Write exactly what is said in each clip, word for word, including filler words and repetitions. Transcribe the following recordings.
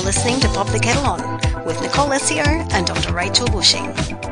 listening to Pop the Kettle On with Nicole Essio and Doctor Rachel Bushing.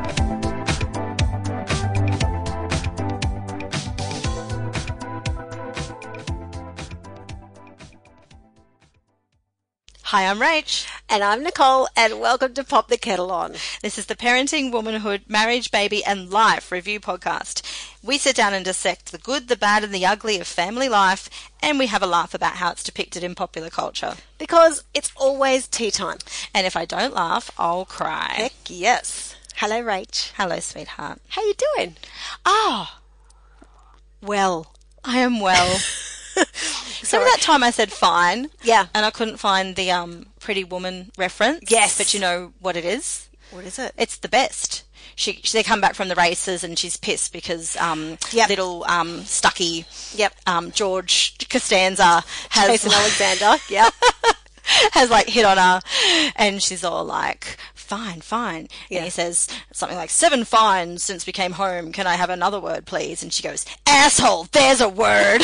Hi, I'm Rach. And I'm Nicole, and welcome to Pop the Kettle On. This is the Parenting, Womanhood, Marriage, Baby and Life review podcast. We sit down and dissect the good, the bad and the ugly of family life, and we have a laugh about how it's depicted in popular culture. Because it's always tea time. And if I don't laugh, I'll cry. Heck yes. Hello, Rach. Hello, sweetheart. How you doing? Ah, Well. I am well. Remember that time I said fine? Yeah. And I couldn't find the um, Pretty Woman reference? Yes. But you know what it is? What is it? It's the best. She, she they come back from the races and she's pissed because um, Yep. little um, Stucky, Yep. um, George Costanza has Jason Alexander. Yep. has like hit on her, and she's all like, "Fine, fine." Yeah. And he says something like, "Seven fines since we came home. Can I have another word, please?" And she goes, "Asshole. There's a word."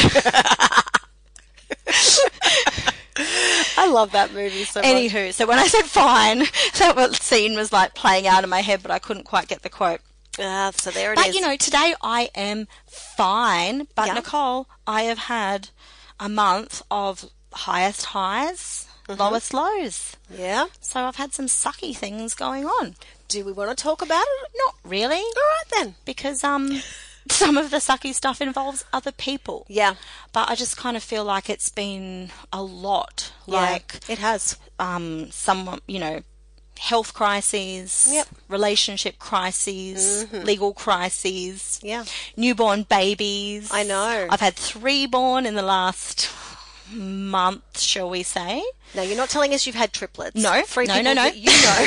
I love that movie so much. Anywho, so when I said fine, that scene was like playing out in my head, but I couldn't quite get the quote. Ah, so there it is. But, you know, today I am fine. But, Yeah. Nicole, I have had a month of highest highs, Mm-hmm. lowest lows. Yeah. So I've had some sucky things going on. Do we want to talk about it? Not really, All right, then. because um, some of the sucky stuff involves other people. Yeah. But I just kind of feel like it's been a lot. Like, yeah, it has. um, some, you know, health crises, Yep. relationship crises, legal crises, Yeah. newborn babies. I know. I've had three born in the last month, shall we say? No, you're not telling us you've had triplets. No. Three No, people no, no. that you know.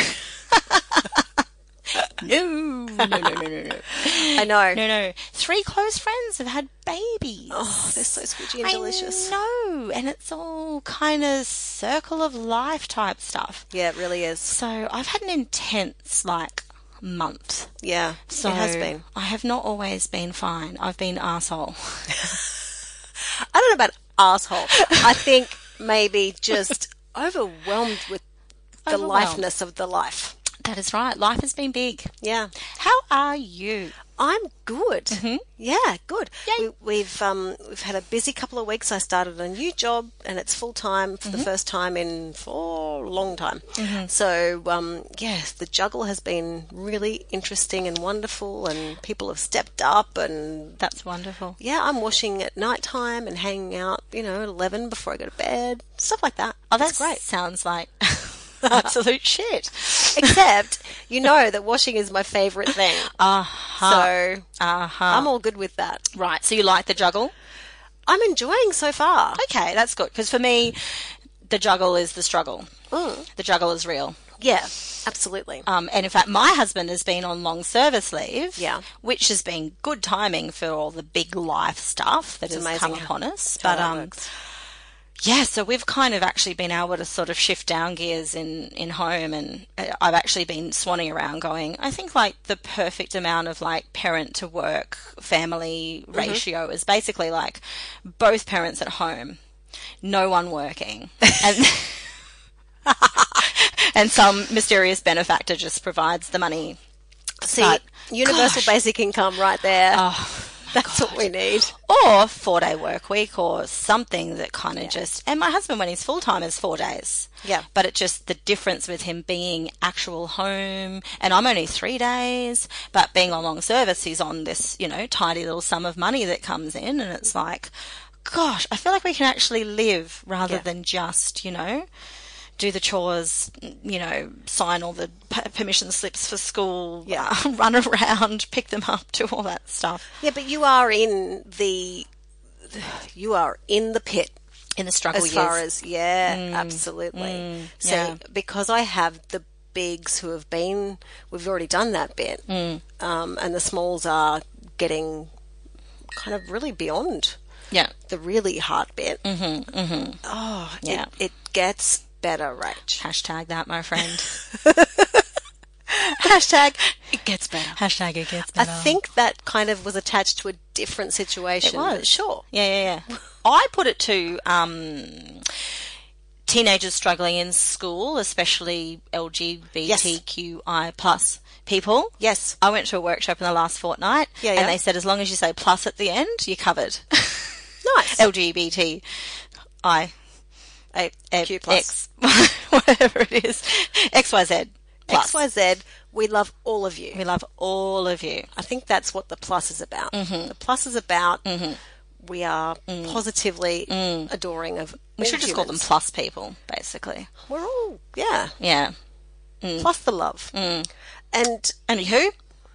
No, no, no, no, no, no. I know. No, no. Three close friends have had babies. Oh, they're so squidgy and delicious. I know, and it's all kind of circle of life type stuff. Yeah, it really is. So I've had an intense, like, month. Yeah, So it has been. I have not always been fine. I've been arsehole. I don't know about asshole. I think maybe just overwhelmed with the Overwhelmed. lifeness of the life. That is right. Life has been big. Yeah. How are you? I'm good. Mhm. Yeah, good. Yay. We, we've um, we've had a busy couple of weeks. I started a new job, and it's full time for the first time in for a long time. So um, yes, the juggle has been really interesting and wonderful, and people have stepped up. And That's wonderful. yeah, I'm washing at night time and hanging out, you know, at eleven before I go to bed, stuff like that. Oh, That's that great. sounds like absolute shit. Except, you know that washing is my favourite thing. Uh-huh. So uh-huh. I'm all good with that. Right, so you like the juggle? I'm enjoying so far. Okay, that's good. Because for me, the juggle is the struggle. Mm. The juggle is real. Yeah, absolutely. Um, and in fact, my husband has been on long service leave, Yeah. which has been good timing for all the big life stuff that It's has amazing come how- upon us. how But that um, works. yeah, so we've kind of actually been able to sort of shift down gears in, in home, and uh, I've actually been swanning around going, I think like the perfect amount of like parent to work family Mm-hmm. ratio is basically like both parents at home, no one working, and and some mysterious benefactor just provides the money. See, But, universal gosh. basic income right there. Oh, That's what we need. or four day work week or something that kind of just, and my husband when he's full time is four days. Yeah. But it just, the difference with him being actual home, and I'm only three days, but being on long service, he's on this, you know, tidy little sum of money that comes in, and it's like, gosh, I feel like we can actually live rather Yeah. than just, you know, do the chores, you know, sign all the p- permission slips for school, Yeah. uh, run around, pick them up, do all that stuff. Yeah, but you are in the, you are in the pit In the struggle as years. far as, yeah, absolutely. So yeah. because I have the bigs who have been, we've already done that bit, um, and the smalls are getting kind of really beyond Yeah. the really hard bit. Mm-hmm, mm-hmm. Oh, Yeah. it, it gets better, Rach. Hashtag that, my friend. Hashtag, it gets better. Hashtag it gets I better. think that kind of was attached to a different situation. It was. but Sure. Yeah, yeah, yeah. I put it to um, teenagers struggling in school, especially L G B T Q I plus people. Yes. I went to a workshop in the last fortnight, Yeah, yeah. and they said as long as you say plus at the end, you're covered. Nice. L G B T I A, A- Q plus. X, whatever it is, X Y Z plus. X Y Z, we love all of you. We love all of you. I think that's what the plus is about. Mm-hmm. The plus is about we are positively adoring of We all should just call them humans. plus people, basically. We're all, yeah, Yeah. plus the love. And, And who?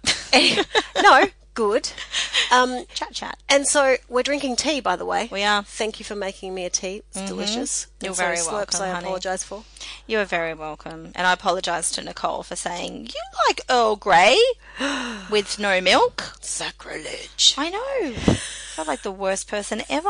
no, good. Um, Chat chat. and so we're drinking tea, by the way. We are. Thank you for making me a tea. It's delicious. You're And sorry, very slurps welcome, I honey. apologise for. You are very welcome. And I apologise to Nicole for saying, you like Earl Grey with no milk? Sacrilege. I know. I felt like the worst person ever.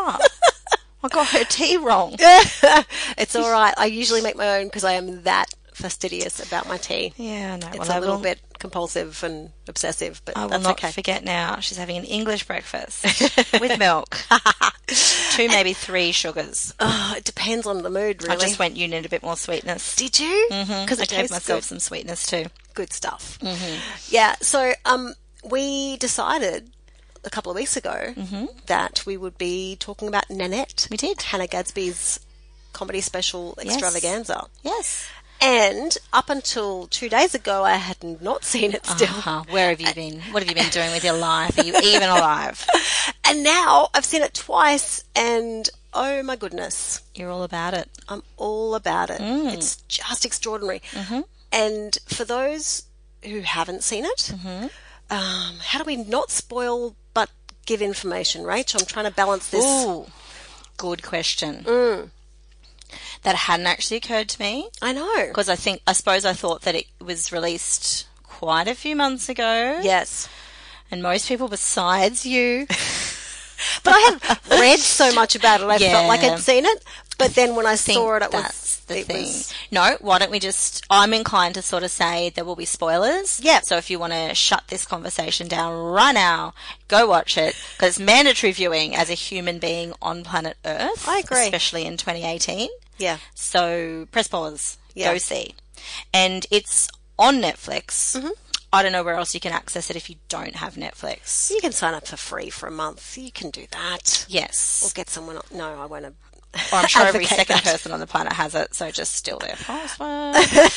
I got her tea wrong. It's all right. I usually make my own because I am that fastidious about my tea. Yeah, no. It's well, a I little will, bit compulsive and obsessive, but I will that's not okay. forget now. She's having an English breakfast with milk. Two, maybe three sugars. Oh, it depends on the mood, really. I just went, you need a bit more sweetness. Did you? Mm-hmm. Because I it gave tastes myself good. some sweetness too. good stuff. Yeah, so um, we decided a couple of weeks ago that we would be talking about Nanette. We did. Hannah Gadsby's comedy special Yes. extravaganza. Yes. And up until two days ago, I had not seen it still. Uh-huh. Where have you been? What have you been doing with your life? Are you even alive? And now I've seen it twice, and oh my goodness, You're all about it. I'm all about it. Mm. It's just extraordinary. Mm-hmm. And for those who haven't seen it, Mm-hmm. um, how do we not spoil but give information, Rach? I'm trying to balance this. Ooh, good question. Mm. That hadn't actually occurred to me I know. because I think, I suppose I thought that it was released quite a few months ago. Yes. And most people besides you. But I had read so much about it, I Yeah. felt like I'd seen it. But then when I think saw it, it that's was the it thing. was- No, why don't we just? I'm inclined to sort of say there will be spoilers. Yeah. So if you want to shut this conversation down right now, go watch it because it's mandatory viewing as a human being on planet Earth. I agree. especially in twenty eighteen. yeah. So press pause. Yeah. Go see, and it's on Netflix. Mm-hmm. I don't know where else you can access it if you don't have Netflix. You can sign up for free for a month. You can do that. Yes. Or get someone. No, I won't. Or I'm sure every advocate second that. person on the planet has it, so just steal their password.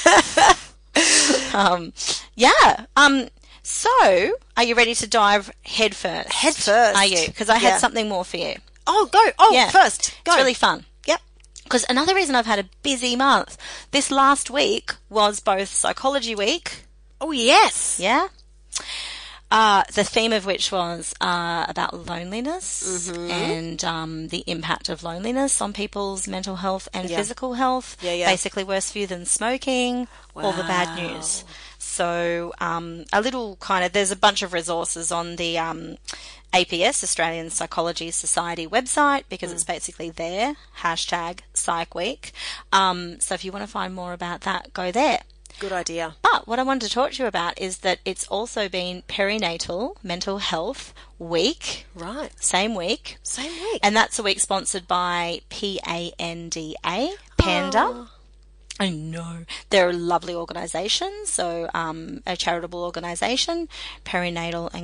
um, yeah. Um, so, are you ready to dive head first? Head first. Are you? Because I Yeah. had something more for you. Oh, go. Oh, Yeah. first. Go. It's really fun. Yep. Because another reason I've had a busy month, this last week was both Psychology Week, Oh, yes. yeah, uh, the theme of which was uh, about loneliness Mm-hmm. and um, the impact of loneliness on people's mental health and Yeah. physical health. Yeah, yeah. Basically, worse for you than smoking, all the bad Wow. news. So, um, a little kind of, there's a bunch of resources on the um, A P S, Australian Psychology Society website, because Mm. it's basically there, hashtag Psych Week. Um, so if you want to find more about that, go there. Good idea. But what I wanted to talk to you about is that it's also been Perinatal Mental Health Week, Right. same week. Same week. And that's a week sponsored by P A N D A, Panda. Oh. I know. They're a lovely organisation, so um, a charitable organisation. Perinatal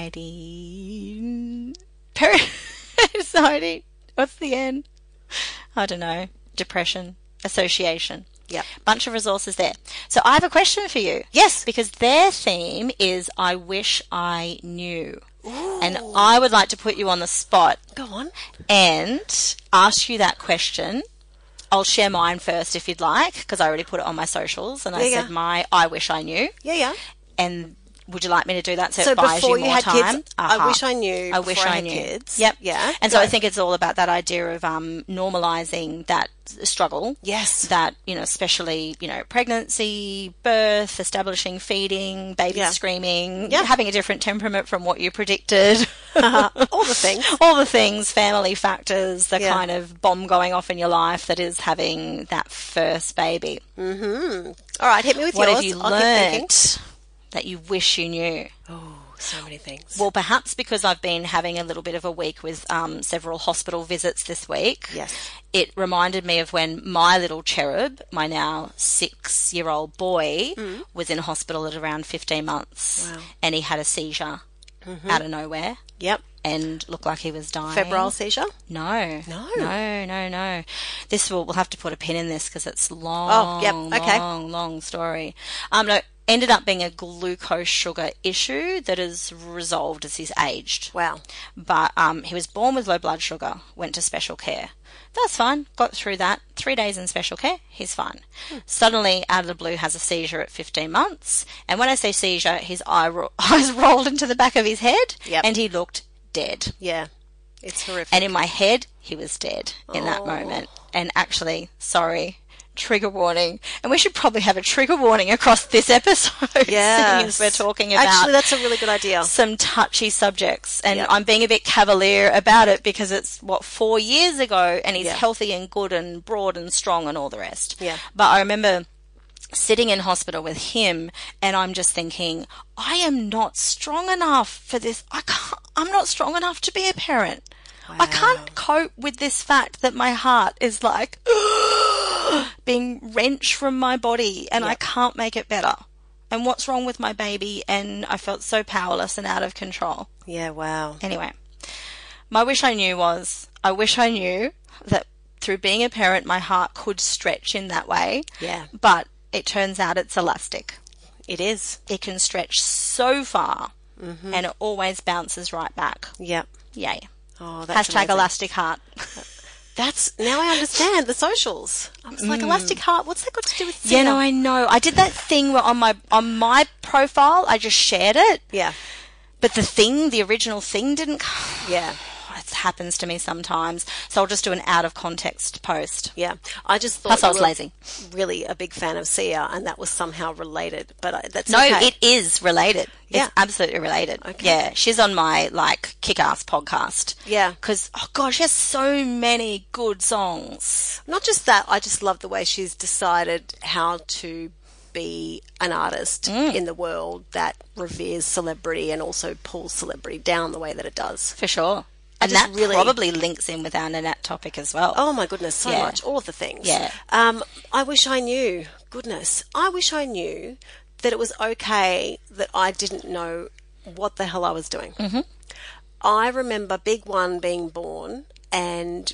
anxiety... Peri- anxiety... What's the N? I don't know. Depression Association. Yep. Bunch of resources there. So I have a question for you. Yes. Because their theme is I wish I knew. And I would like to put you on the spot Go on. and ask you that question. I'll share mine first if you'd like, because I already put it on my socials and I Yeah, said yeah. my I wish I knew. Yeah, yeah. And would you like me to do that so, So it buys before you you more had time? kids, I Uh-huh. wish I knew. I wish before I, had knew. Kids. Yep. Yeah. And so Go. I think it's all about that idea of um, normalising that struggle. Yes. That, you know, especially, you know, pregnancy, birth, establishing feeding, baby Yeah. screaming, Yeah. having a different temperament from what you predicted. Uh, all the things. All the things, family factors, the Yeah. kind of bomb going off in your life that is having that first baby. All right, hit me with What yours. have you I'll keep thinking. learnt that you wish you knew? So many things. Well, perhaps because I've been having a little bit of a week with um, several hospital visits this week. Yes. It reminded me of when my little cherub, my now six-year-old boy, Mm. was in hospital at around fifteen months. Wow. And he had a seizure Mm-hmm. out of nowhere Yep. and looked like he was dying. Febrile seizure? No. No. No, no, no. This will, we'll have to put a pin in this because it's long, Oh, yep, okay. long, long story. Um, no, ended up being a glucose sugar issue that is resolved as he's aged. Wow. But um, he was born with low blood sugar, went to special care. That's fine. Got through that. Three days in special care, he's fine. Hmm. Suddenly, out of the blue, has a seizure at fifteen months. And when I say seizure, his eye ro- eyes rolled into the back of his head, Yep. and he looked dead. Yeah. It's horrific. And in my head, he was dead in that Oh. moment. And actually, sorry, trigger warning. And we should probably have a trigger warning across this episode. Yes. Seeing as we're talking about Actually, that's a really good idea. some touchy subjects. And Yep. I'm being a bit cavalier about it because it's, what, four years ago, and he's Yeah. healthy and good and broad and strong and all the rest. Yeah. But I remember sitting in hospital with him, and I'm just thinking, I am not strong enough for this. I can't, I'm not strong enough to be a parent. I can't cope with this fact that my heart is like being wrenched from my body, and I Yep. can't make it better. And what's wrong with my baby? And I felt so powerless and out of control. Yeah, wow. Anyway, my wish I knew was, I wish I knew that through being a parent, my heart could stretch in that way. Yeah. But it turns out it's elastic. It is. It can stretch so far, and it always bounces right back. Yep. Yay. Oh, that's Hashtag amazing. elastic heart. That's, now I understand the socials. I was like, elastic heart, what's that got to do with Yeah, no, Sia? I know. I did that thing where on my on my profile, I just shared it, Yeah. but the thing, the original thing, didn't. Yeah. It happens to me sometimes, so I'll just do an out of context post. Yeah. I just thought Plus, I you was were lazy. really a big fan of Sia, and that was somehow related. But I, that's No, okay. it is related. Yeah. It's absolutely related. Okay. Yeah, she's on my like kick-ass podcast. Yeah. Because oh god, she has so many good songs. Not just that, I just love the way she's decided how to be an artist Mm. in the world that reveres celebrity and also pulls celebrity down the way that it does. For sure. I And just that really- probably links in with our Nanette topic as well. Oh my goodness, so Yeah. much. All of the things. Yeah. Um, I wish I knew, goodness, I wish I knew that it was okay that I didn't know what the hell I was doing. Mm-hmm. I remember Big One being born, and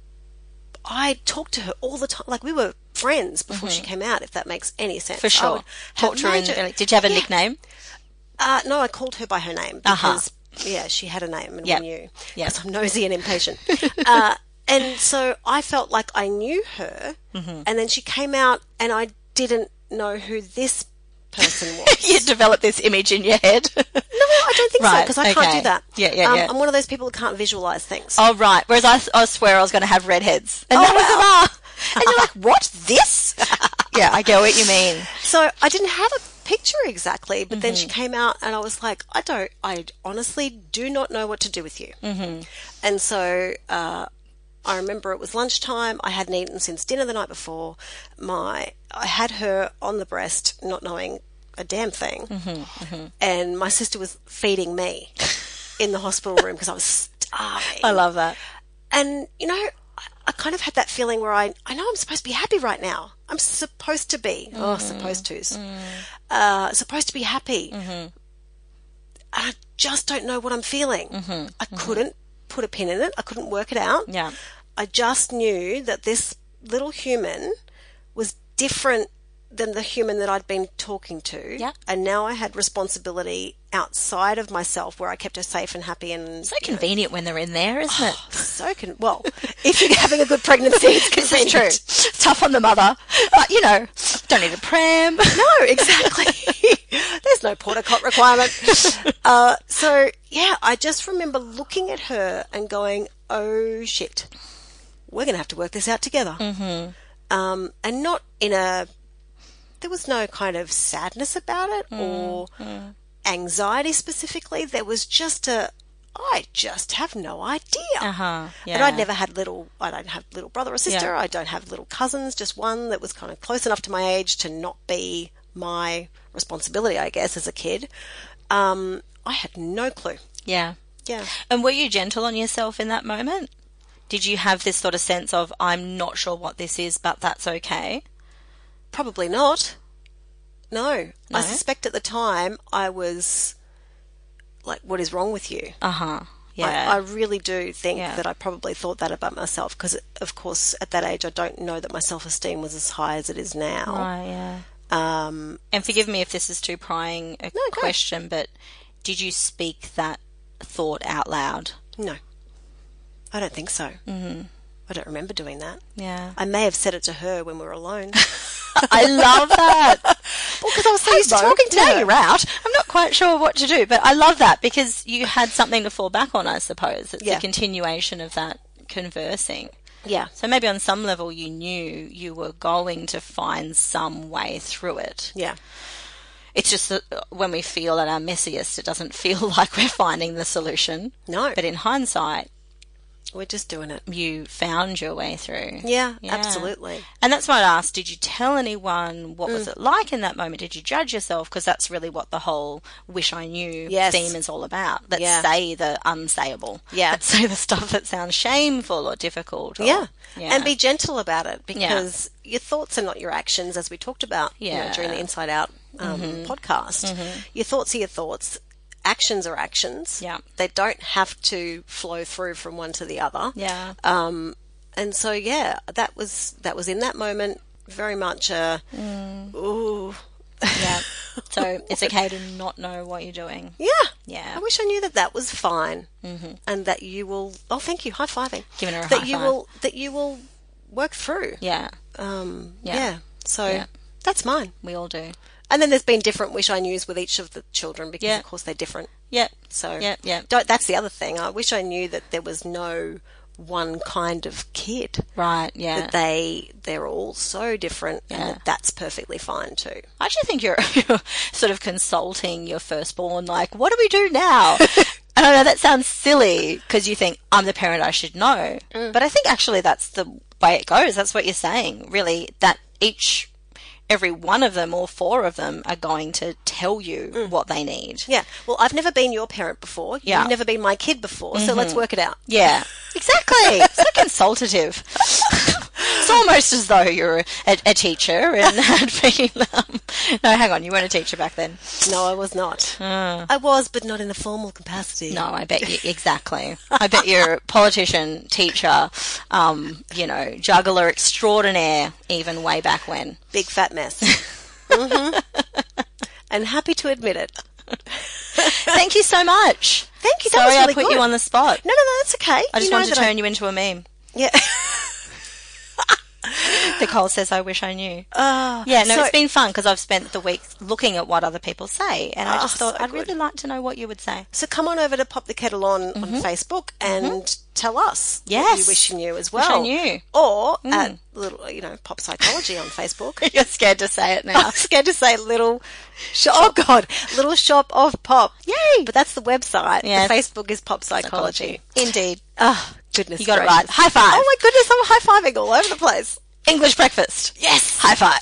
I talked to her all the time. Like, we were friends before she came out, if that makes any sense. For I sure. would have Talk to her in, major- like, did you have a Yeah. nickname? Uh, no, I called her by her name Uh-huh. because, yeah, she had a name and Yep. we knew. Yep. Because I'm nosy and impatient. uh, and so I felt like I knew her, Mm-hmm. and then she came out and I didn't know who this person was. You developed this image in your head. No, I don't think so, Right, because I can't okay. do that. Yeah, yeah, um, yeah. I'm one of those people who can't visualize things. Oh, right. Whereas I, I swear I was going to have redheads. And Oh, none of them wow. are. And you're like, what? This? Yeah, I get what you mean. So I didn't have a picture exactly, but then Mm-hmm. she came out and I was like, I don't, I honestly do not know what to do with you. Mm-hmm. And so uh, I remember it was lunchtime. I hadn't eaten since dinner the night before. My, I had her on the breast, not knowing a damn thing. Mm-hmm, And my sister was feeding me in the hospital room because I was starving. I love that. And, you know, I, I kind of had that feeling where I, I know I'm supposed to be happy right now. I'm supposed to be. Oh, supposed to's. Uh, supposed to be happy. And I just don't know what I'm feeling. I couldn't put a pin in it. I couldn't work it out. Yeah. I just knew that this little human was different than the human that I'd been talking to. Yeah. And now I had responsibility outside of myself where I kept her safe and happy and So convenient when they're in there, isn't it? so can well, if you're having a good pregnancy, it's This is convenient. true. Tough on the mother. But, you know, don't need a pram. No, exactly. There's no porta cot requirement. Uh, so yeah, I just remember looking at her and going, "Oh shit, we're going to have to work this out together." Mm-hmm. Um, and not in a. There was no kind of sadness about it or anxiety specifically. There was just a. I just have no idea. Uh-huh. Yeah. And I'd never had little, I don't have little brother or sister. Yeah. I don't have little cousins, just one that was kind of close enough to my age to not be my responsibility, I guess, as a kid. Um, I had no clue. Yeah. Yeah. And were you gentle on yourself in that moment? Did you have this sort of sense of, I'm not sure what this is, but that's okay? Probably not. No. No? I suspect at the time I was like, what is wrong with you? Uh-huh. Yeah. I, I really do think Yeah. that I probably thought that about myself because, of course, at that age, I don't know that my self-esteem was as high as it is now. Right, yeah. Um, And forgive me if this is too prying a No, go. question, but did you speak that thought out loud? no. I don't think so. Mm-hmm. I don't remember doing that. Yeah. I may have said it to her when we were alone. I love that. Well, because I was so used to Hello, talking to now her. you're out. I'm not quite sure what to do, but I love that because you had something to fall back on, I suppose. It's Yeah. a continuation of that conversing. Yeah. So maybe on some level you knew you were going to find some way through it. Yeah. It's just that when we feel at our messiest, it doesn't feel like we're finding the solution. No. But in hindsight, We're just doing it. you found your way through. Yeah, Yeah. absolutely. And that's why I asked, did you tell anyone? What was it like in that moment? Did you judge yourself? Because that's really what the whole wish I knew Yes. theme is all about. Let's Yeah. say the unsayable. Yeah. Let's say the stuff that sounds shameful or difficult. Or, Yeah. yeah. And be gentle about it because your thoughts are not your actions, as we talked about you know, Yeah. during the Inside Out um, podcast. Your thoughts are your thoughts. Actions are actions. Yeah. They don't have to flow through from one to the other. Yeah. Um, and so, yeah, that was that was in that moment very much a, ooh, Yeah. So it's okay to not know what you're doing. yeah. Yeah. I wish I knew that that was fine, mm-hmm. and that you will. Oh, thank you, high fiving. Giving her a that high you five. will that you will work through. Yeah. Um, Yeah. yeah. So Yeah. that's mine. We all do. And then there's been different wish I knews with each of the children because, Yeah. of course, they're different. Yep. So Yep. Yep. don't, that's the other thing. I wish I knew that there was no one kind of kid. Right. Yeah. That they they're all so different, Yeah. and that that's perfectly fine too. I actually think you're, you're sort of consulting your firstborn, like, what do we do now? And I know that sounds silly because you think, I'm the parent, I should know. But I think actually that's the way it goes. That's what you're saying, really, that each, every one of them, all four of them, are going to tell you what they need. Yeah. Well, I've never been your parent before. Yeah. You've never been my kid before. So let's work it out. Yeah, exactly. So consultative. It's almost as though you're a, a teacher and had been. Um, no, hang on, you weren't a teacher back then. No, I was not. I was, but not in a formal capacity. No, I bet you exactly. I bet you're a politician, teacher, um, you know, juggler extraordinaire, even way back when. Big fat mess. hmm And happy to admit it. Thank you so much. Thank you. That Sorry, was really I put good. you on the spot. No, no, no, that's okay. I just You know wanted to that I- turn you into a meme. Yeah. Nicole says, I wish I knew. Uh, Yeah, no, so- it's been fun because I've spent the week looking at what other people say, and I Oh, just thought so I'd good. really like to know what you would say. So come on over to Pop the Kettle On on Facebook and tell us what Yes. you wish you knew as Wish I well. knew. Or at little, you know, Pop Psychology on Facebook. You're scared to say it now. I'm scared to say little shop. Oh God, little shop of pop. Yay! But that's the website. Yes. The Facebook is Pop Psychology. Indeed. Oh goodness, You got it gracious. right. High five. Oh my goodness, I'm high fiving all over the place. English breakfast. Yes, High five.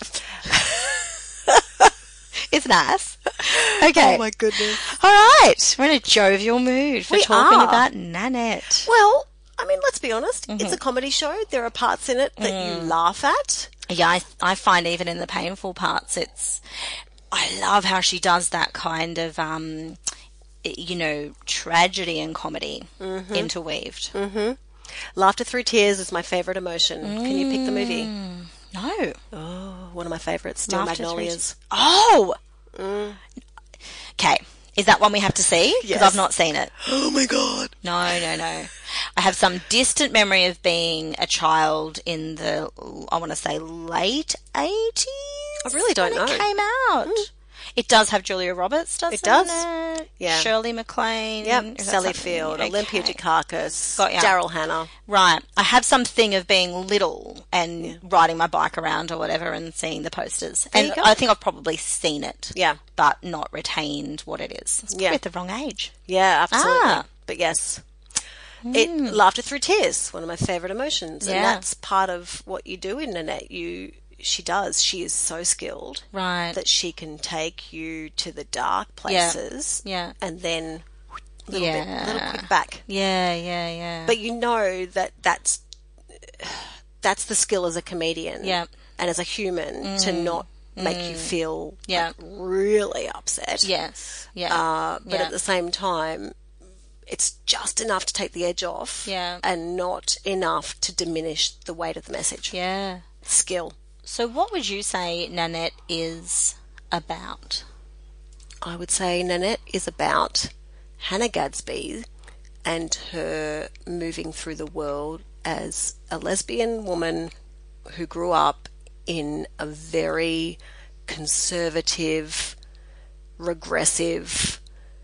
It's nice. Okay. Oh my goodness. All right. We're in a jovial mood for We talking are. about Nanette. Well, I mean, let's be honest. Mm-hmm. It's a comedy show. There are parts in it that Mm. you laugh at. Yeah, I, I find even in the painful parts, it's. I love how she does that kind of, um, you know, tragedy and comedy Mm-hmm. interweaved. Laughter through tears is my favourite emotion. Can you pick the movie? No. Oh, one of my favourites, Steel Laughter through Magnolias. Oh! Okay. Is that one we have to see? Because Yes. I've not seen it. Oh my God. No, no, no. I have some distant memory of being a child in the, I want to say, late eighties. I really don't when know. it came out. It does have Julia Roberts, doesn't it? It does. It? Yeah. Shirley MacLaine. Yep, Is that Sally something? Field, Okay. Olympia Dukakis, Got ya. Daryl Hannah. Right. I have something of being little and riding my bike around or whatever and seeing the posters. There and you go. I think I've probably seen it. Yeah. But not retained what it is. It's probably Yeah. at the wrong age. Yeah, absolutely. Ah. But yes. It laughter through tears, one of my favourite emotions. Yeah. And that's part of what you do in Nanette. You she does. She is so skilled Right. that she can take you to the dark places Yeah. and then a little Yeah. bit, little quick back. Yeah, yeah, yeah. But you know that that's that's the skill as a comedian Yeah. and as a human to not make you feel Yeah. like, really upset. yes. Yeah. Uh, but Yeah. at the same time, it's just enough to take the edge off Yeah. and not enough to diminish the weight of the message. yeah. Skill. So what would you say Nanette is about? I would say Nanette is about Hannah Gadsby and her moving through the world as a lesbian woman who grew up in a very conservative, regressive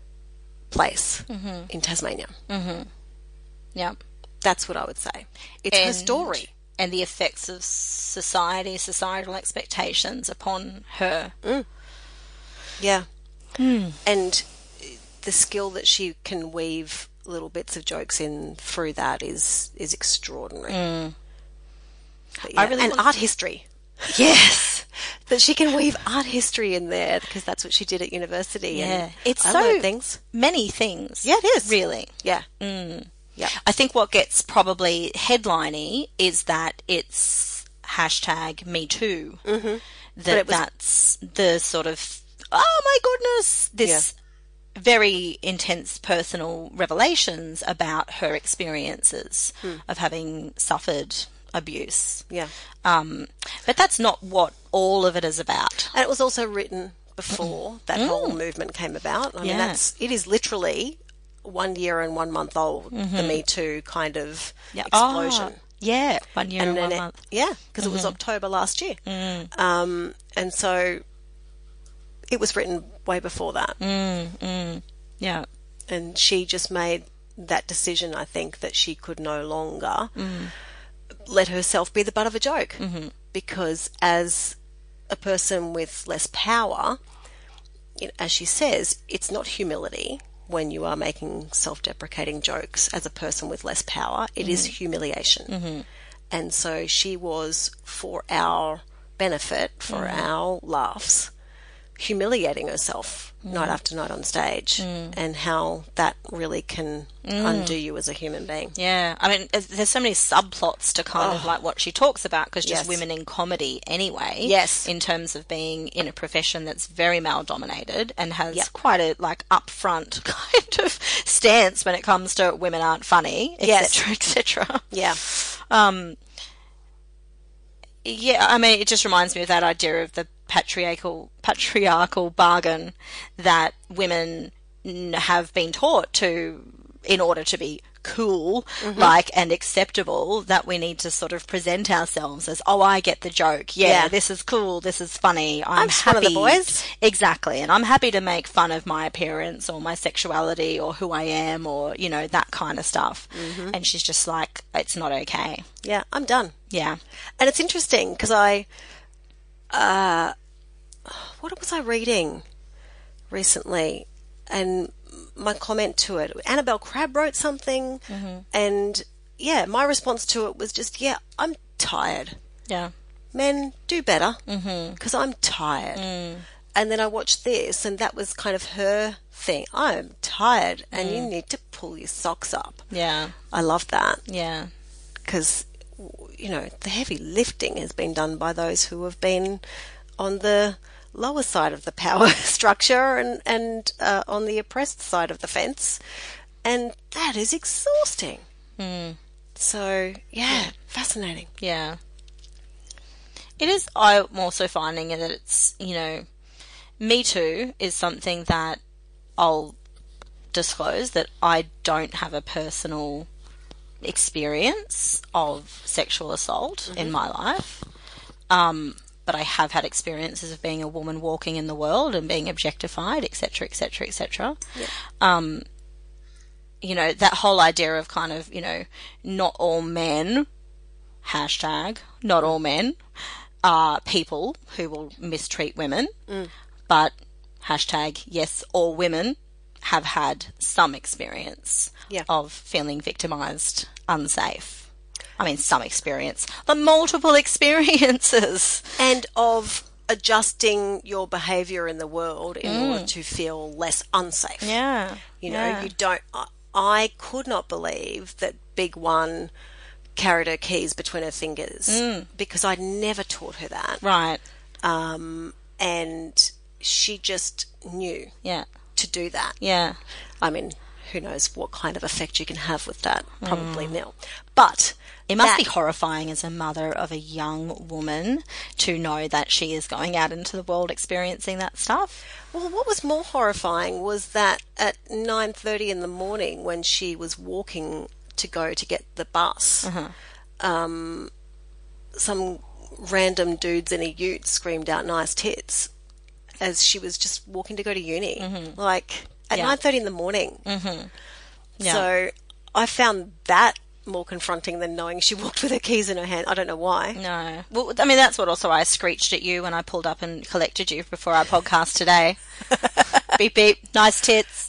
place in Tasmania. Yeah. That's what I would say. It's her And- story. And the effects of society, societal expectations upon her. Yeah. And the skill that she can weave little bits of jokes in through that is is extraordinary. But yeah, I really and want- art history. Yes. That she can weave art history in there because that's what she did at university. Yeah. And It's I so learned things. many things. Yeah, it is. Really. Yeah. Mm. Yeah. I think what gets probably headliney is that it's hashtag Me Too. Mm-hmm. That it was- that's the sort of, oh my goodness, this very intense personal revelations about her experiences of having suffered abuse. Yeah. Um, but that's not what all of it is about. And it was also written before that whole movement came about. I mean, Yeah. that's it is literally one year and one month old. The Me Too kind of Yeah. explosion. Oh, yeah, one year and, then one it- month. Yeah, because it was October last year. Um, and so it was written way before that. Yeah. And she just made that decision, I think, that she could no longer let herself be the butt of a joke. Mm-hmm. Because as a person with less power, you know, as she says, it's not humility when you are making self-deprecating jokes as a person with less power. It is humiliation. Mm-hmm. And so she was, for our benefit, for our laughs, humiliating herself night after night on stage, and how that really can undo you as a human being. Yeah, I mean, there's- there's so many subplots to kind of like what she talks about, because just Yes. women in comedy anyway. Yes. In terms of being in a profession that's very male dominated and has Yep. quite a like upfront kind of stance when it comes to women aren't funny, Yes. et cetera, et cetera. Yeah. Yeah, I mean, it just reminds me of that idea of the patriarchal patriarchal bargain that women n- have been taught to, in order to be cool, like, and acceptable, that we need to sort of present ourselves as, oh, I get the joke. Yeah, Yeah. this is cool. This is funny. I'm, I'm just happy. one of the boys. Exactly. And I'm happy to make fun of my appearance or my sexuality or who I am or, you know, that kind of stuff. And she's just like, it's not okay. Yeah, I'm done. Yeah. And it's interesting because I, uh, what was I reading recently? And my comment to it, Annabelle Crabb wrote something, and yeah, my response to it was just, yeah, I'm tired. Yeah. Men, do better, because I'm tired. And then I watched this, and that was kind of her thing. I'm tired, and you need to pull your socks up. Yeah. I love that. Yeah. Because, you know, the heavy lifting has been done by those who have been on the lower side of the power structure and, and uh, on the oppressed side of the fence. And that is exhausting. Mm. So, yeah, fascinating. Yeah. It is. I'm also finding that it's, you know, Me Too is something that I'll disclose that I don't have a personal experience of sexual assault in my life. Um, but I have had experiences of being a woman walking in the world and being objectified, et cetera, et cetera, et cetera. Um, you know, that whole idea of kind of, you know, not all men, hashtag, not all men, are people who will mistreat women, but hashtag, yes, all women have had some experience Yeah. of feeling victimised, unsafe. I mean, some experience, but multiple experiences. And of adjusting your behaviour in the world in Mm. order to feel less unsafe. Yeah. You know, yeah. you don't... I, I could not believe that Big One carried her keys between her fingers Mm. because I'd never taught her that. Right. Um, and she just knew Yeah. to do that. Yeah. I mean, who knows what kind of effect you can have with that? Probably nil. But It must that- be horrifying as a mother of a young woman to know that she is going out into the world experiencing that stuff. Well, what was more horrifying was that at nine thirty in the morning when she was walking to go to get the bus, um, some random dudes in a ute screamed out nice tits as she was just walking to go to uni. Like, at Yeah. nine thirty in the morning. Mm-hmm. Yeah. So I found that more confronting than knowing she walked with her keys in her hand. I don't know why. No. Well, I mean, that's what also I screeched at you when I pulled up and collected you before our podcast today. Beep, beep. Nice tits.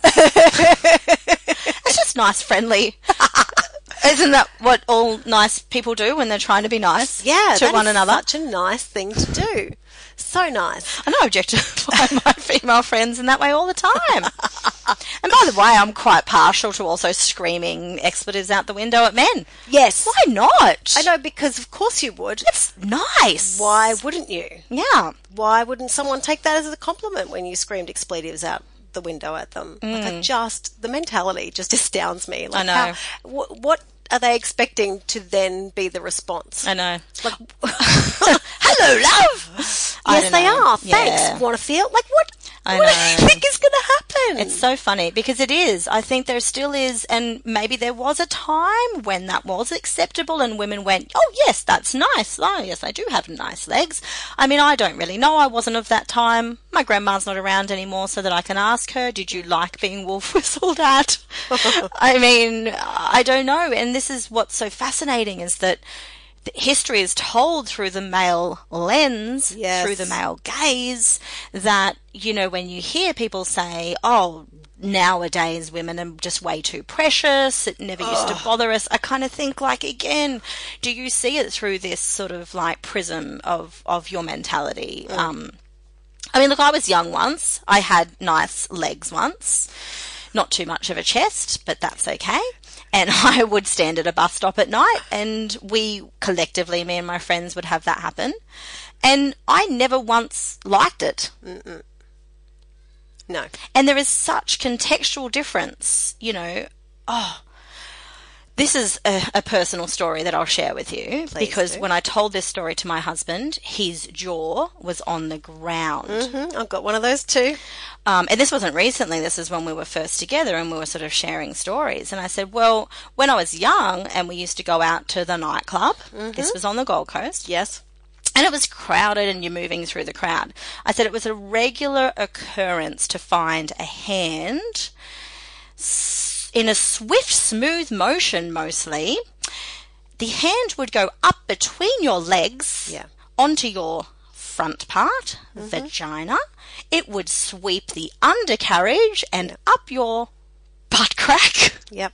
It's just nice, friendly. Isn't that what all nice people do when they're trying to be nice Yeah, to that one is another? such a nice thing to do. So nice. I know, objectify my female friends in that way all the time. And by the way, I'm quite partial to also screaming expletives out the window at men. Yes. Why not? I know, because of course you would. It's nice. Why wouldn't you? Yeah. Why wouldn't someone take that as a compliment when you screamed expletives out the window at them? Like, I just, the mentality just astounds me. Like, I know. How, what, what are they expecting to then be the response? I know. Like, Hello, love. I yes, don't they know. are. Thanks. Yeah. Want to feel? Like, what? I what know. do you think is going to happen? It's so funny because it is. I think there still is, and maybe there was a time when that was acceptable and women went, oh, yes, that's nice. Oh, yes, I do have nice legs. I mean, I don't really know. I wasn't of that time. My grandma's not around anymore so that I can ask her, did you like being wolf whistled at? I mean, I don't know. And this is what's so fascinating is that history is told through the male lens, Yes. through the male gaze, that, you know, when you hear people say, oh, nowadays women are just way too precious, it never used to bother us, I kind of think, like, again, do you see it through this sort of, like, prism of, of your mentality? Mm. Um, I mean, look, I was young once. I had nice legs once. Not too much of a chest, but that's okay. And I would stand at a bus stop at night and we collectively, me and my friends, would have that happen. And I never once liked it. Mm-mm. No. And there is such contextual difference, you know. Oh, this is a, a personal story that I'll share with you. Please because do. when I told this story to my husband, his jaw was on the ground. Mm-hmm. I've got one of those too. Um, and this wasn't recently, this is when we were first together and we were sort of sharing stories. And I said, well, when I was young and we used to go out to the nightclub, this was on the Gold Coast, Yes. and it was crowded and you're moving through the crowd. I said it was a regular occurrence to find a hand s- in a swift, smooth motion mostly. The hand would go up between your legs Yeah. onto your front part, vagina. It would sweep the undercarriage and up your butt crack. Yep.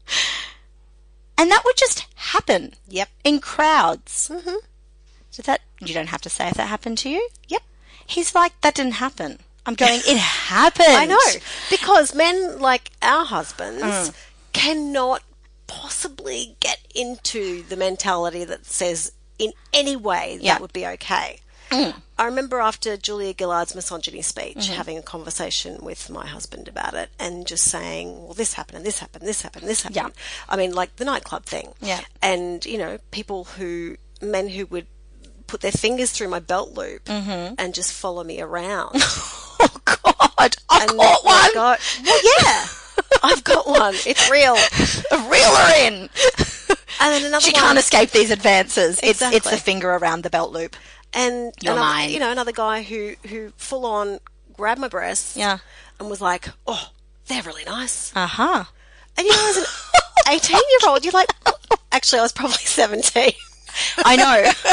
And that would just happen Yep. in crowds. Mm-hmm. Did that, you don't have to say if that happened to you. Yep. He's like, that didn't happen. I'm going, it happened. I know. Because men like our husbands Mm. cannot possibly get into the mentality that says in any way Yeah. that would be okay. Mm. I remember after Julia Gillard's misogyny speech Mm-hmm. having a conversation with my husband about it and just saying, well, this happened and this happened, this happened, this happened. Yeah. I mean, like the nightclub thing. Yeah. And, you know, people who, men who would put their fingers through my belt loop Mm-hmm. and just follow me around. Oh, God. I and caught then I one. go, well, yeah, I've got one. It's real. A reeler in. And then another She one. can't escape these advances. It's, it's Exactly. the finger around the belt loop. And You're another, mine. you know, another guy who, who full on grabbed my breasts Yeah. and was like, oh, they're really nice. Uh-huh. And you know, as an eighteen-year-old, you're like, actually, I was probably seventeen. I know.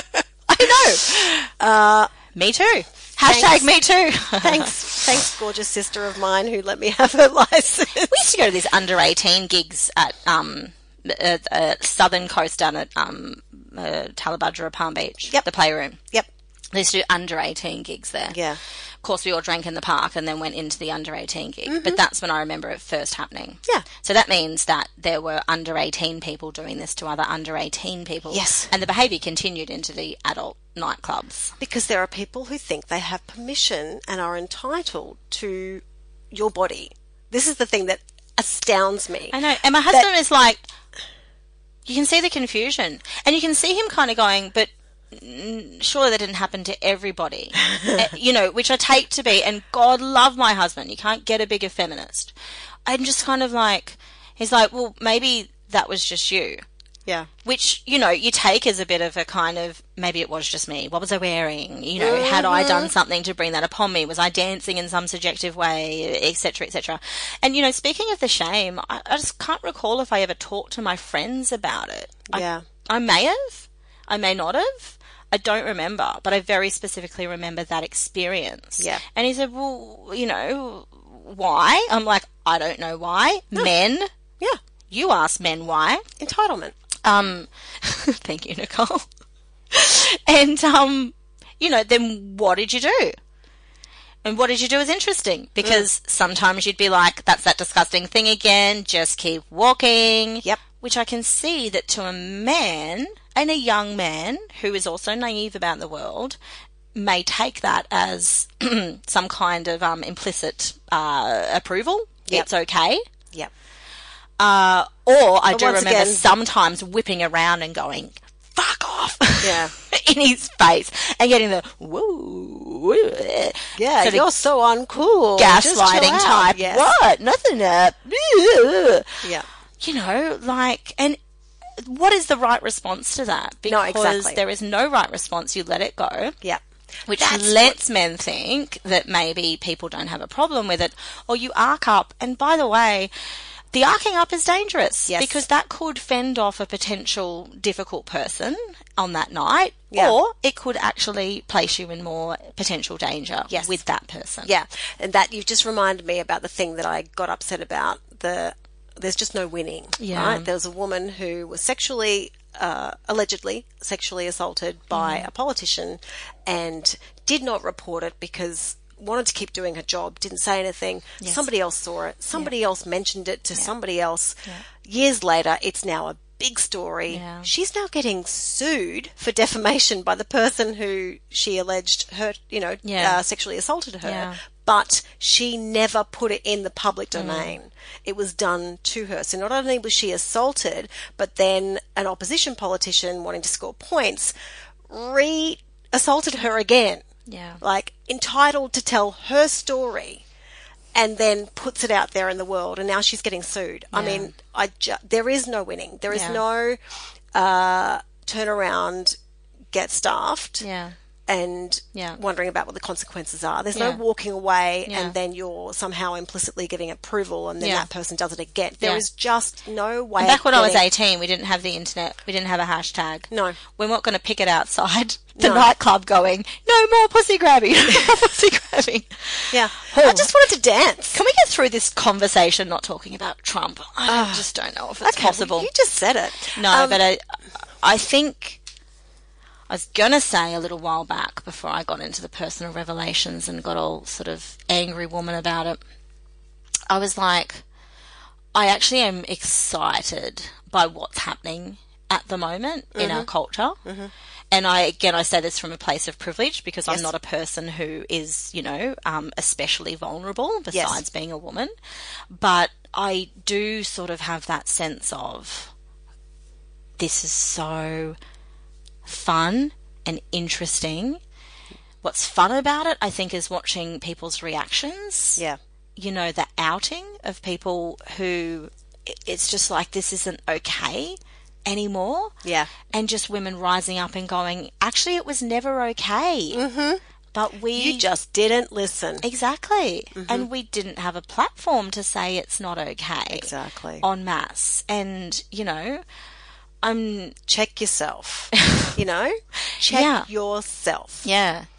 I know. Uh, me too. Hashtag Thanks. me too. Thanks, thanks, gorgeous sister of mine who let me have her license. We used to go to these under eighteen gigs at um, uh, uh, southern coast down at um, uh, Talabudra, Palm Beach. Yep. The Playroom. Yep. They used to do under eighteen gigs there. Yeah. Of course, we all drank in the park and then went into the under eighteen gig. Mm-hmm. But that's when I remember it first happening. Yeah. So that means that there were under eighteen people doing this to other under eighteen people. Yes. And the behaviour continued into the adult nightclubs. Because there are people who think they have permission and are entitled to your body. This is the thing that astounds me. I know. And my husband is like, you can see the confusion. And you can see him kind of going, but surely that didn't happen to everybody. uh, you know, which I take to be, and God love my husband, you can't get a bigger feminist. I'm just kind of like, he's like, well, maybe that was just you. Yeah. Which, you know, you take as a bit of a kind of, maybe it was just me. What was I wearing? You know, mm-hmm. had I done something to bring that upon me? Was I dancing in some subjective way, et cetera, et cetera? And, you know, speaking of the shame, I, I just can't recall if I ever talked to my friends about it. Yeah. I, I may have. I may not have. I don't remember, but I very specifically remember that experience. Yeah. And he said, well, you know, why? I'm like, I don't know why. No. Men. Yeah. You ask men why. Entitlement. Um, thank you, Nicole. And, um, you know, then what did you do? And what did you do is interesting, because mm. sometimes you'd be like, that's that disgusting thing again, just keep walking. Yep. Which I can see that to a man, and a young man who is also naive about the world, may take that as some kind of um, implicit uh, approval. Yep. It's okay. Yep. Uh, or I but do remember again, sometimes whipping around and going, fuck off. Yeah. In his face and getting the woo. Yeah, sort you're so uncool. Gaslighting type. Yes. What? Nothing up. Yeah. You know, like, and what is the right response to that? Because no, exactly. there is no right response. You let it go. Yeah. Which That's lets what... men think that maybe people don't have a problem with it. Or you arc up. And by the way, the arcing up is dangerous. Yes. Because that could fend off a potential difficult person on that night. Yeah. Or it could actually place you in more potential danger yes. with that person. Yeah. And that you've just reminded me about the thing that I got upset about. The There's just no winning. Yeah. Right? There was a woman who was sexually, uh, allegedly sexually assaulted by mm. a politician and did not report it because wanted to keep doing her job, didn't say anything. Yes. Somebody else saw it. Somebody yeah. else mentioned it to yeah. somebody else. Yeah. Years later, it's now a big story. Yeah. She's now getting sued for defamation by the person who she alleged hurt, you know, yeah. uh, sexually assaulted her. Yeah. But she never put it in the public domain. Mm. It was done to her. So not only was she assaulted, but then an opposition politician wanting to score points re-assaulted her again. Yeah. Like, entitled to tell her story and then puts it out there in the world, and now she's getting sued. Yeah. I mean, I ju- there is no winning. There is yeah. no uh, turn around, get staffed, yeah. and yeah. wondering about what the consequences are. There's yeah. no walking away yeah. and then you're somehow implicitly giving approval and then yeah. that person does it again. There yeah. is just no way. And back when getting... I was eighteen, we didn't have the internet. We didn't have a hashtag. No. We're not going to pick it outside the no. nightclub going, no more pussy grabbing, no more pussy grabbing. Yeah. Oh. I just wanted to dance. Can we get through this conversation not talking about Trump? I uh, just don't know if it's okay, possible. Well, you just said it. No, um, but I, I think... I was going to say a little while back before I got into the personal revelations and got all sort of angry woman about it. I was like, I actually am excited by what's happening at the moment mm-hmm. in our culture. Mm-hmm. And I, again, I say this from a place of privilege because yes. I'm not a person who is, you know, um, especially vulnerable besides yes. being a woman. But I do sort of have that sense of this is so fun and interesting. What's fun about it, I think, is watching people's reactions. Yeah. You know, the outing of people who it's just like, this isn't okay anymore. Yeah. And just women rising up and going, actually, it was never okay. Mm-hmm. But we... You just didn't listen. Exactly. Mm-hmm. And we didn't have a platform to say it's not okay. Exactly. En masse. And, you know... I'm check yourself, you know, check yeah. yourself. Yeah.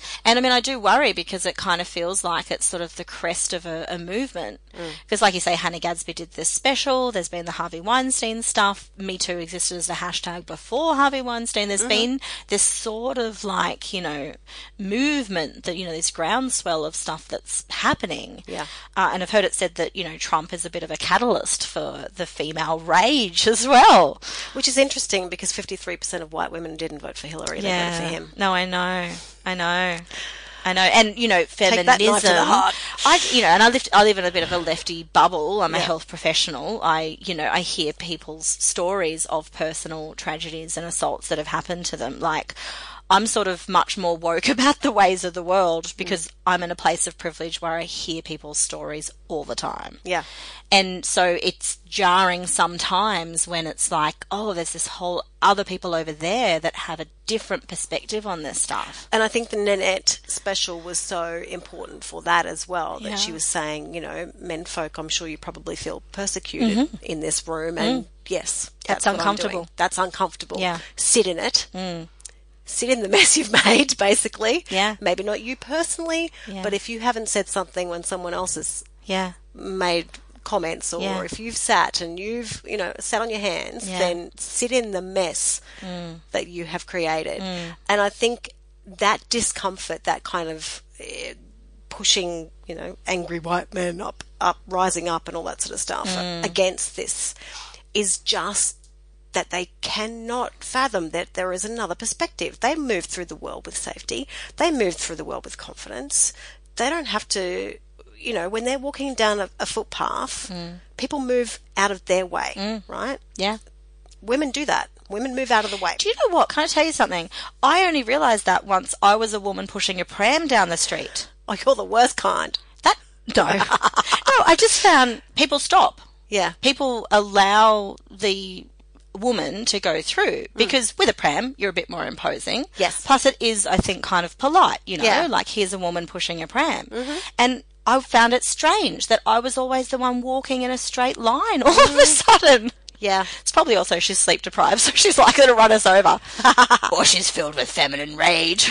And I mean, I do worry because it kind of feels like it's sort of the crest of a, a movement. Because, like you say, Hannah Gadsby did this special. There's been the Harvey Weinstein stuff. Me Too existed as a hashtag before Harvey Weinstein. There's mm-hmm. been this sort of like, you know, movement that, you know, this groundswell of stuff that's happening. Yeah. Uh, and I've heard it said that, you know, Trump is a bit of a catalyst for the female rage as well. Which is interesting because fifty-three percent of white women didn't vote for Hillary. They Yeah. voted for him. No, I know. I know. I know, and you know, feminism. Take that knife to the heart. I, you know, and I live, I live in a bit of a lefty bubble. I'm a Yeah. health professional. I, you know, I hear people's stories of personal tragedies and assaults that have happened to them. Like, I'm sort of much more woke about the ways of the world because mm. I'm in a place of privilege where I hear people's stories all the time. Yeah. And so it's jarring sometimes when it's like, oh, there's this whole other people over there that have a different perspective on this stuff. And I think the Nanette special was so important for that as well, that Yeah. she was saying, you know, men folk, I'm sure you probably feel persecuted Mm-hmm. in this room. And mm. yes, That's that's what I'm uncomfortable. doing. That's uncomfortable. Yeah. Sit in it. Mm. Sit in the mess you've made, basically. Yeah. Maybe not you personally, Yeah. but if you haven't said something when someone else has Yeah. made comments, or Yeah. if you've sat and you've, you know, sat on your hands, Yeah. then sit in the mess Mm. that you have created. Mm. And I think that discomfort, that kind of uh, pushing, you know, angry white men up, up, rising up and all that sort of stuff Mm. against this is just that they cannot fathom that there is another perspective. They move through the world with safety. They move through the world with confidence. They don't have to, you know, when they're walking down a, a footpath, mm. people move out of their way, mm. right? Yeah. Women do that. Women move out of the way. Do you know what? Can I tell you something? I only realised that once I was a woman pushing a pram down the street. Oh, you're the worst kind. That, no. No, I just found people stop. Yeah. People allow the woman to go through because mm. with a pram you're a bit more imposing. Yes. Plus it is, I think, kind of polite, you know, yeah. like here's a woman pushing a pram. Mm-hmm. And I found it strange that I was always the one walking in a straight line all mm. of a sudden. Yeah. It's probably also she's sleep deprived, so she's likely to run us over. Or she's filled with feminine rage.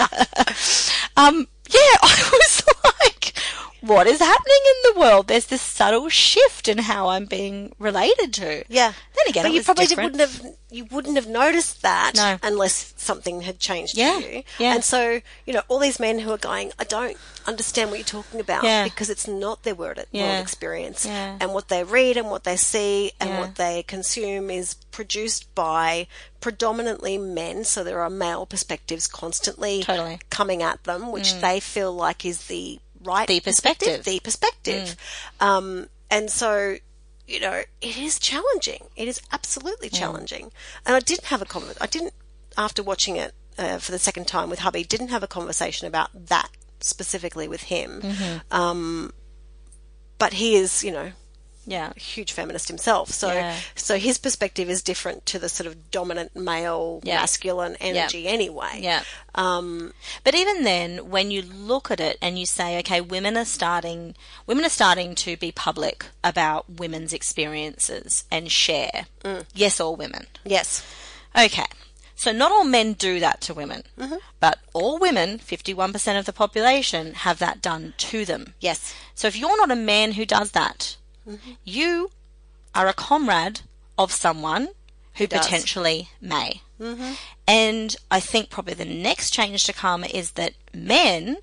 um, yeah, I was like, what is happening in the world? There's this subtle shift in how I'm being related to. Yeah. Then again, but it you was probably different. wouldn't have you wouldn't have noticed that No. unless something had changed Yeah. to you. Yeah. And so, you know, all these men who are going, I don't understand what you're talking about Yeah. because it's not their world, Yeah. world experience. Yeah. And what they read and what they see and Yeah. what they consume is produced by predominantly men. So there are male perspectives constantly Totally. coming at them, which Mm. they feel like is the right The perspective. the perspective. Um, and so, you know, it is challenging. It is absolutely challenging. And I didn't have a comment. I didn't, after watching it uh, for the second time with hubby, didn't have a conversation about that specifically with him. Mm-hmm. Um, but he is, you know, Yeah. a huge feminist himself. So, Yeah. so his perspective is different to the sort of dominant male, Yeah. masculine energy anyway. Yeah. Um, But even then, when you look at it and you say, okay, women are starting, women are starting to be public about women's experiences and share. Mm. Yes, all women. yes. Okay. So not all men do that to women, Mm-hmm. but all women, fifty-one percent of the population, have that done to them. Yes. So if you're not a man who does that, mm-hmm. you are a comrade of someone who does. potentially may. Mm-hmm. And I think probably the next change to come is that men,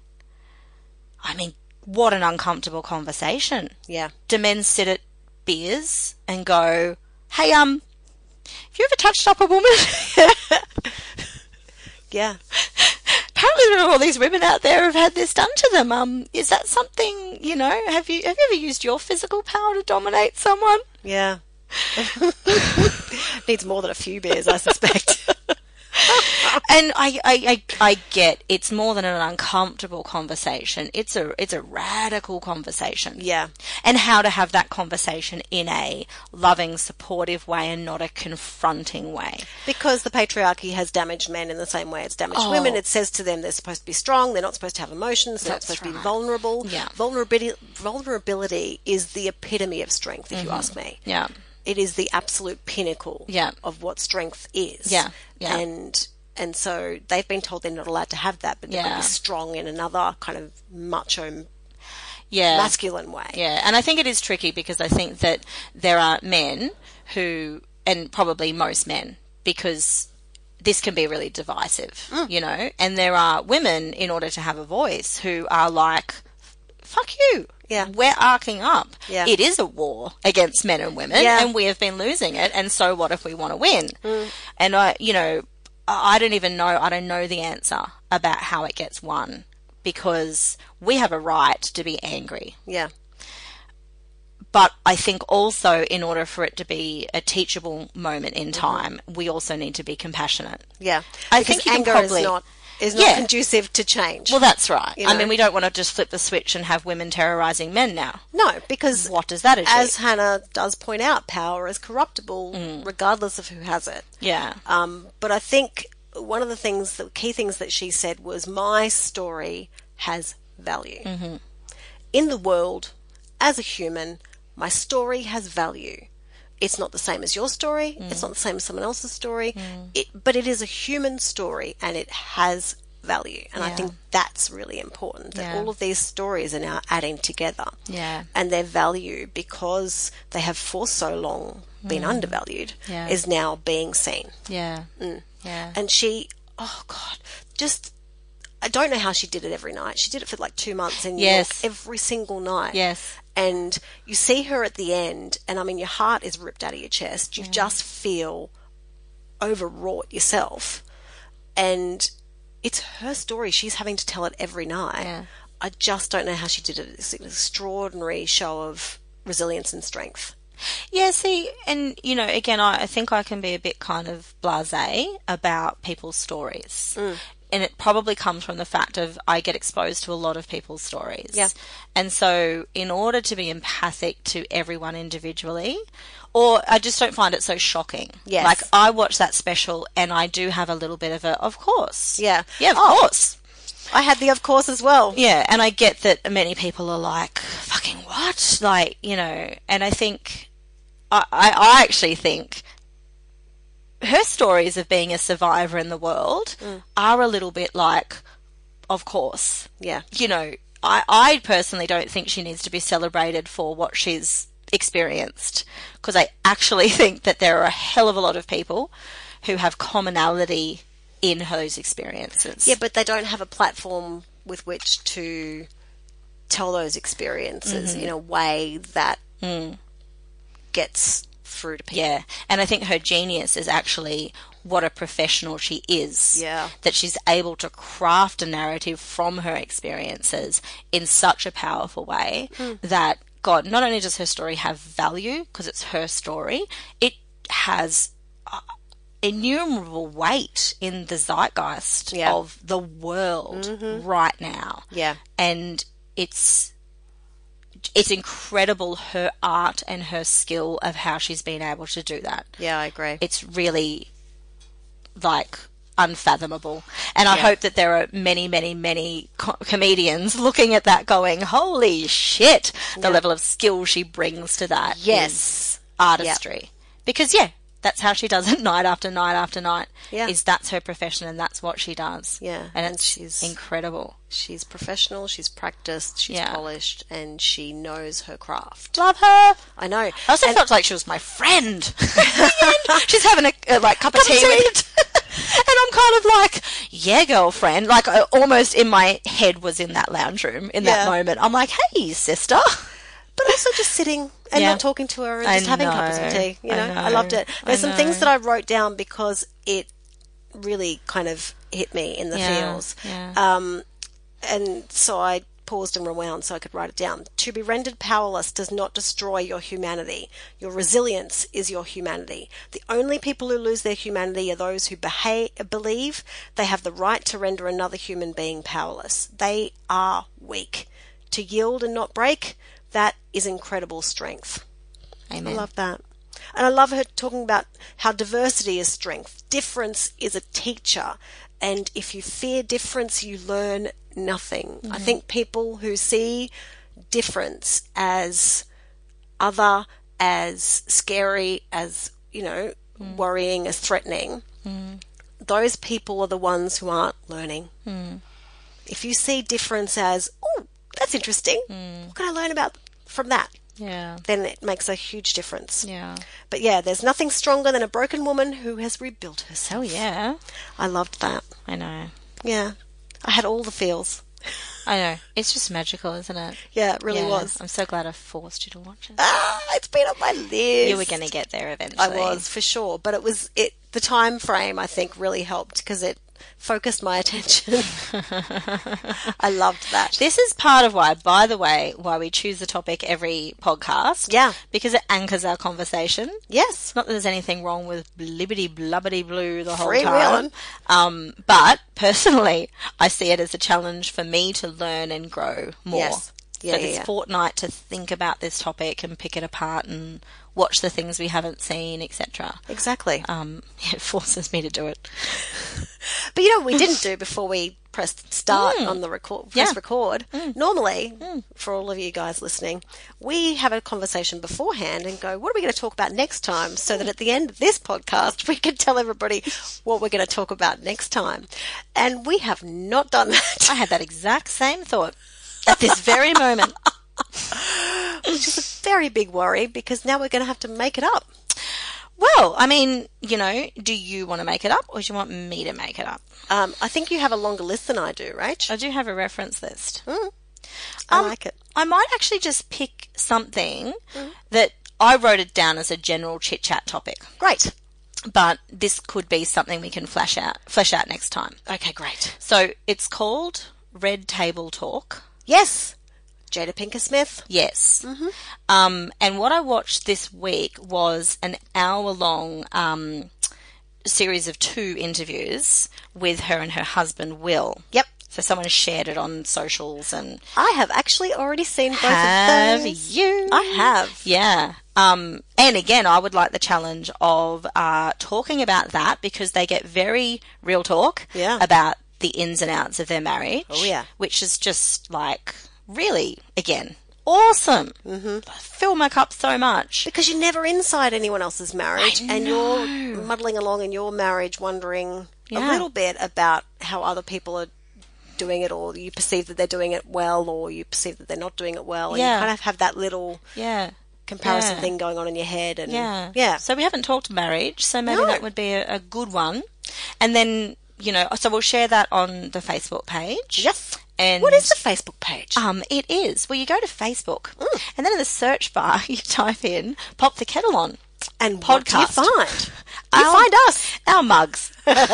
I mean, what an uncomfortable conversation. Yeah. Do men sit at beers and go, hey, um, have you ever touched up a woman? Yeah. Apparently there are all these women out there who've had this done to them. Um, is that something, you know, have you have you ever used your physical power to dominate someone? Yeah. Needs more than a few beers, I suspect. And I, I, I, I get it's more than an uncomfortable conversation. It's a it's a radical conversation. Yeah. And how to have that conversation in a loving, supportive way and not a confronting way. Because the patriarchy has damaged men in the same way it's damaged Oh. women. It says to them they're supposed to be strong, they're not supposed to have emotions, they're That's not supposed to right. be vulnerable. Yeah. Vulnerability, vulnerability is the epitome of strength, if you ask me. Yeah. It is the absolute pinnacle Yeah. of what strength is. Yeah. Yeah. And And so they've been told they're not allowed to have that, but they've got to Yeah. be strong in another kind of macho, Yeah. masculine way. Yeah, and I think it is tricky because I think that there are men who, and probably most men, because this can be really divisive, Mm. you know, and there are women, in order to have a voice, who are like, fuck you. Yeah. We're arcing up. Yeah. It is a war against men and women, Yeah. and we have been losing it, and so what if we want to win? Mm. And I, you know, I I don't even know, I don't know the answer about how it gets won, because we have a right to be angry. Yeah. But I think also, in order for it to be a teachable moment in time, we also need to be compassionate. Yeah. I Because think you can anger probably- is not is not Yeah. conducive to change. Well, that's right. You I know? mean, we don't want to just flip the switch and have women terrorizing men now. no, because What does that achieve? as Hannah does point out, power is corruptible Mm. regardless of who has it. yeah. Um, but I think one of the things, the key things that she said was, my story has value. Mm-hmm. In the world, as a human, my story has value. It's not the same as your story. Mm. It's not the same as someone else's story. It, but it is a human story and it has value. And I Yeah. think that's really important, that Yeah. all of these stories are now adding together. Yeah. And their value, because they have for so long been undervalued, Mm. Yeah. is now being seen. Yeah. Yeah. And she, oh God, just, I don't know how she did it every night. She did it for like two months in New Yes. York every single night. Yes. And you see her at the end, and I mean, your heart is ripped out of your chest. You just feel overwrought yourself. And it's her story. She's having to tell it every night. Yeah. I just don't know how she did it. It's an extraordinary show of resilience and strength. Yeah, see, and, you know, again, I, I think I can be a bit kind of blasé about people's stories. Mm. And it probably comes from the fact of I get exposed to a lot of people's stories. Yeah. And so in order to be empathic to everyone individually, or I just don't find it so shocking. Yes. Like, I watch that special and I do have a little bit of a, of course. Yeah. Yeah, of Oh. course. I had the of course as well. Yeah, and I get that many people are like, fucking what? Like, you know, and I think, I, I, I actually think her stories of being a survivor in the world are a little bit like, of course. Yeah. You know, I, I personally don't think she needs to be celebrated for what she's experienced, because I actually think that there are a hell of a lot of people who have commonality in those experiences. Yeah, but they don't have a platform with which to tell those experiences in a way that gets through to people. Yeah, and I think her genius is actually what a professional she is. Yeah. That she's able to craft a narrative from her experiences in such a powerful way that, God, not only does her story have value, because it's her story, it has uh, innumerable weight in the zeitgeist Yeah. of the world right now. Yeah. And it's it's incredible, her art and her skill of how she's been able to do that. Yeah, I agree. It's really, like, unfathomable. And I Yeah. hope that there are many, many, many co- comedians looking at that going, holy shit, the level of skill she brings to that Yes. is artistry. Because, yeah, that's how she does it night after night after night. Yeah. Is that's her profession and that's what she does. Yeah, And, and it's she's- incredible. She's professional, she's practiced, she's Yeah. polished, and she knows her craft. Love her. I know. I also And- felt like she was my friend. She's having a, a like cup of Cup of tea, tea. with and I'm kind of like, yeah, girlfriend. Like, I, almost in my head was in that lounge room in that Yeah. moment. I'm like, hey, sister. but also just sitting and Yeah. not talking to her and I just having cups know. of tea. You I know, I, know. loved it. I There's some things know. that I wrote down because it really kind of hit me in the Yeah, feels. yeah. Um, and so I paused and rewound so I could write it down. To be rendered powerless does not destroy your humanity. Your resilience is your humanity. The only people who lose their humanity are those who behave, believe they have the right to render another human being powerless. They are weak. To yield and not break, that is incredible strength. Amen. I love that. And I love her talking about how diversity is strength. Difference is a teacher. And if you fear difference, you learn nothing. I think people who see difference as other, as scary, as, you know, worrying, as threatening, those people are the ones who aren't learning. Mm. If you see difference as, oh, that's interesting, Mm. what can I learn about from that? Yeah. Then it makes a huge difference. Yeah. But yeah, there's nothing stronger than a broken woman who has rebuilt herself. Oh, yeah. I loved that. I know. Yeah. I had all the feels. I know. It's just magical, isn't it? Yeah, it really Yeah. was. I'm so glad I forced you to watch it. Ah, it's been on my list. You were going to get there eventually. I was, for sure. But it was, it. the time frame, I think, really helped because it focused my attention. I loved that. This is part of why, by the way, why we choose the topic every podcast. Yeah. Because it anchors our conversation. Yes. Not that there's anything wrong with blibbity blubbity blue the whole Free time. wheeling. Um, but personally, I see it as a challenge for me to learn and grow more. Yes. Yeah, so yeah, this yeah. fortnight to think about this topic and pick it apart and watch the things we haven't seen, et cetera. Exactly. Um, it forces me to do it. But you know what we didn't do before we pressed start Mm. on the record, press Yeah. record? Mm. Normally, Mm. for all of you guys listening, we have a conversation beforehand and go, what are we going to talk about next time? So that at the end of this podcast, we can tell everybody what we're going to talk about next time. And we have not done that. I had that exact same thought at this very moment. Which is a very big worry because now we're going to have to make it up. Well, I mean, you know, do you want to make it up or do you want me to make it up? Um, I think you have a longer list than I do, Rach. I do have a reference list. Mm. I Um, like it. I might actually just pick something that I wrote it down as a general chit chat topic, Great. but this could be something we can flesh out, flesh out next time. Okay, great. So it's called Red Table Talk. Yes. Jada Pinkett Smith. Yes. Mm-hmm. Um, and what I watched this week was an hour-long um, series of two interviews with her and her husband, Will. Yep. So someone shared it on socials and... I have actually already seen both Have of those. you? I have. Yeah. Um, and again, I would like the challenge of uh, talking about that because they get very real talk Yeah. about the ins and outs of their marriage. Oh, yeah. Which is just like, really, again, awesome. Mm-hmm. Fill my cup so much. Because you're never inside anyone else's marriage I and know. you're muddling along in your marriage wondering Yeah. a little bit about how other people are doing it, or you perceive that they're doing it well, or you perceive that they're not doing it well. And Yeah. you kind of have that little Yeah. comparison Yeah. thing going on in your head. And Yeah. Yeah. So we haven't talked marriage, so maybe No. that would be a, a good one. And then, you know, so we'll share that on the Facebook page. Yes. And What is the Facebook page? Um, it is. Well, you go to Facebook, Mm. and then in the search bar, you type in "Pop the Kettle On." and what do you podcast. find? You Our- find us. Our mugs.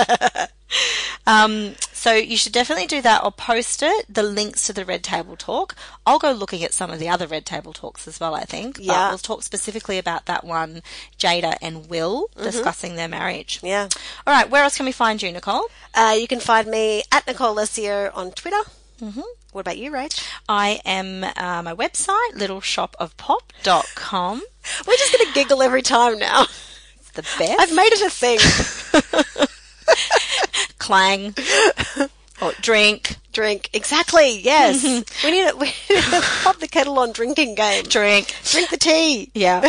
um, so you should definitely do that or post it, the links to the Red Table Talk. I'll go looking at some of the other Red Table Talks as well, I think. But Yeah. we'll talk specifically about that one, Jada and Will discussing their marriage. Yeah. All right, where else can we find you, Nicole? Uh, you can find me at Nicole Lessio on Twitter. Mm-hmm. What about you, Rach? I am uh, my website, little shop of pop dot com. We're just going to giggle every time now. It's the best. I've made it a thing. Clang. Or drink. Drink. Exactly, yes. we need to we need to pop the kettle on drinking game. Drink. Drink the tea. Yeah.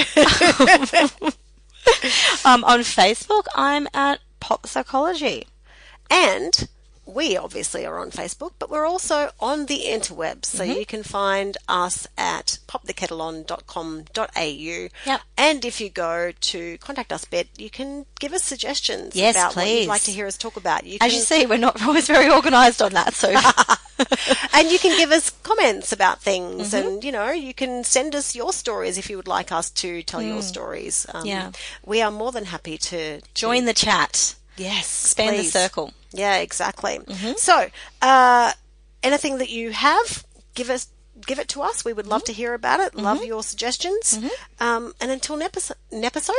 um, on Facebook, I'm at Pop Psychology. And we obviously are on Facebook, but we're also on the interwebs. So you can find us at pop the kettle on dot com dot a u. Yep. And if you go to Contact Us bit, you can give us suggestions Yes, about what please. you'd like to hear us talk about. You As can, you see, we're not always very organised on that, so and you can give us comments about things, Mm-hmm. and you know, you can send us your stories if you would like us to tell your stories. Um, Yeah. we are more than happy to, to join the chat. Yes, Expand the please. circle. Yeah, exactly. So, uh, anything that you have, give us, give it to us. We would love to hear about it. Love your suggestions. Um, and until an episode, an episode?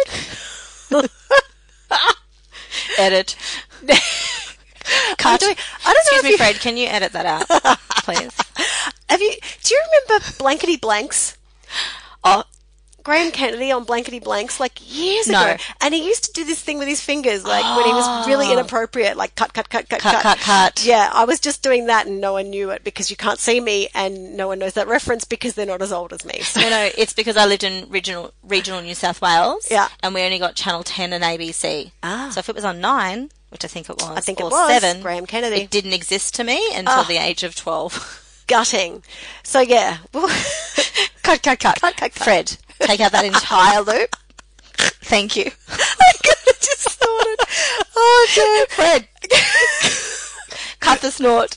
Edit. I'm Cut. doing- I don't know Excuse if me, you, Fred, can you edit that out, please? have you. Do you remember Blankety Blanks? Oh, Graham Kennedy on Blankety Blanks, like years No. ago, and he used to do this thing with his fingers, like when he was really inappropriate, like cut, cut, cut, cut, cut, cut, cut. Yeah, I was just doing that, and no one knew it because you can't see me, and no one knows that reference because they're not as old as me. So. No, no, it's because I lived in regional regional New South Wales. Yeah. And we only got Channel ten and A B C. Ah. So if it was on nine, which I think it was, I think it or was, seven, Graham Kennedy. it didn't exist to me until Ah. the age of twelve. Gutting. So, yeah. Cut, cut, cut. Cut, cut, cut. Fred, take out that entire loop. Thank you. I just thought it. Oh, dear. Fred, cut the snort.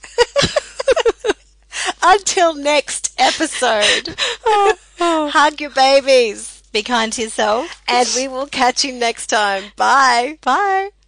Until next episode, hug your babies. Be kind to yourself. And we will catch you next time. Bye. Bye.